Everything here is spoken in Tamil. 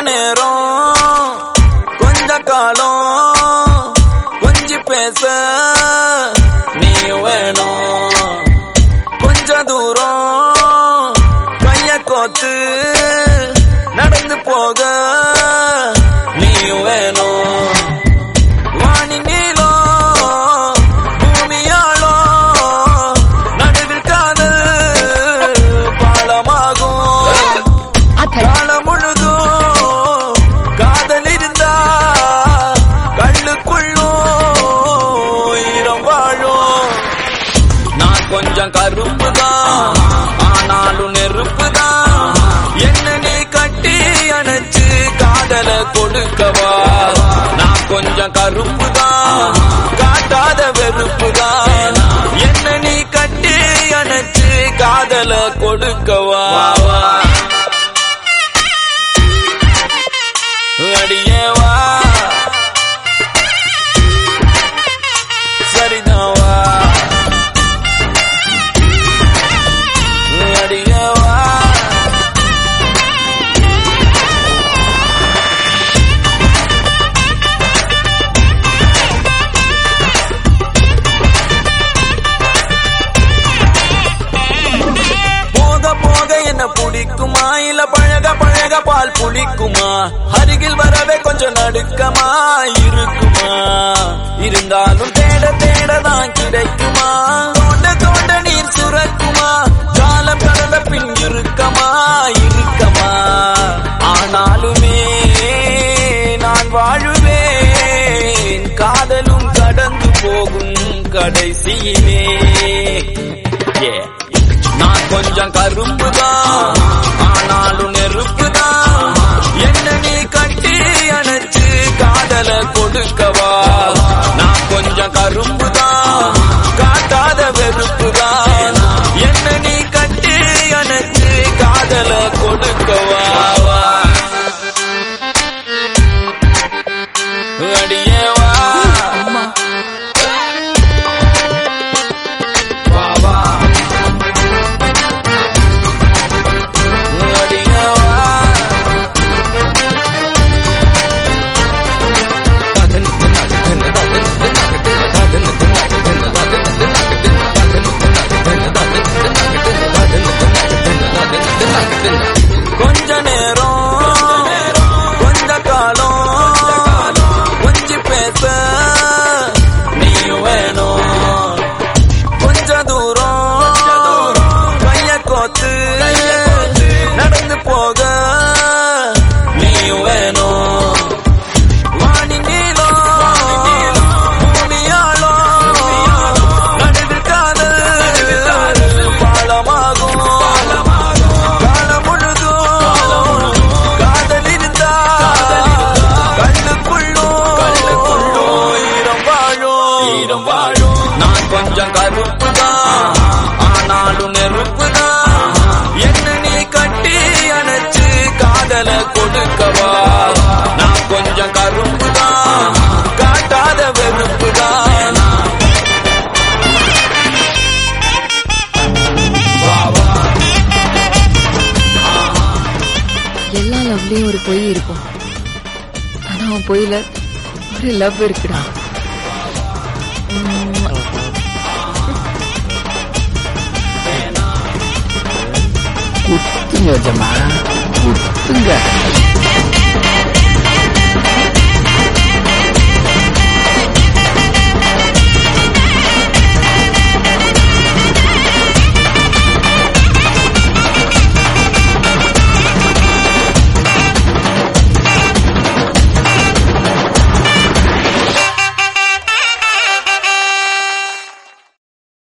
நேரம் கொஞ்ச காலம் கொஞ்சி பேச நீ வேணும். கொஞ்ச தூரம் கைய கோத்து நடந்து போக நீ வேணும். வாணி நீளம் பூமியாளோ நடுவில் காதல் பாலமாகும். காலம் முழுதும் காதல் இருந்தா கண்ணுக்குள்ளும் ஈரம் வாழும். நான் கொஞ்சம் கருப்புதான் ஆனாலும் நெருப்புதான். என்ன நீ கட்டி அணைச்சு காதல கொடுக்கவா. நான் கொஞ்சம் கருப்புதான் காட்டாத வெறுப்புதான். என்ன நீ கட்டி அணைச்சு காதல கொடுக்கவா. அடியேவா சரிதாவா அடியேவா. போக போக என்ன பிடிக்குமா இல்ல பழக பழக பால் புளிக்குமா. அருகில் வரவே கொஞ்சம் நடுக்கமா இருக்குமா. இருந்தாலும் தேட தேடதான் கிடைக்குமா. தோண்ட தோண்ட நீர் சுரக்குமா. காலம் கடல பின் இருக்கமா இருக்கமா. ஆனாலுமே நான் வாழுவேன் காதலும் கடந்து போகும் கடைசியிலே. நான் கொஞ்சம் கருப்புதான் ஆனாலும் நெருப்புதான். என்ன நீ கட்டி அணைச்சு காதல கொடுக்கவா. நான் கொஞ்சம் கருப்புதான் காட்டாத வெறுப்புதான். என்ன நீ கட்டி அணைச்சு காதல கொடுக்கவா. அடியேவா கொஞ்ச நேரம் கொஞ்ச காலம் கொஞ்சி பேச நீ வேணும். கொஞ்ச தூரம் கைய கோத்து நடந்து போக நீ வேணும். வாணி நீளம் பூமியாளோ நடுவில் காதல் பாலமாகும். நான் கொஞ்சம் கருப்புதான் ஆனாலும் நெருப்புதான். என்ன நீ கட்டி அணைச்சு காதல கொடுக்கவா. நான் கொஞ்சம் கருப்புதான் காட்டாத வெறுப்புதான். எல்லா லவ்லயும் ஒரு பொய் இருக்கும். ஆனா அவன் பொய்ல ஒரு லவ் இருக்குடா. குத்துங்க ஜமா குத்துங்க.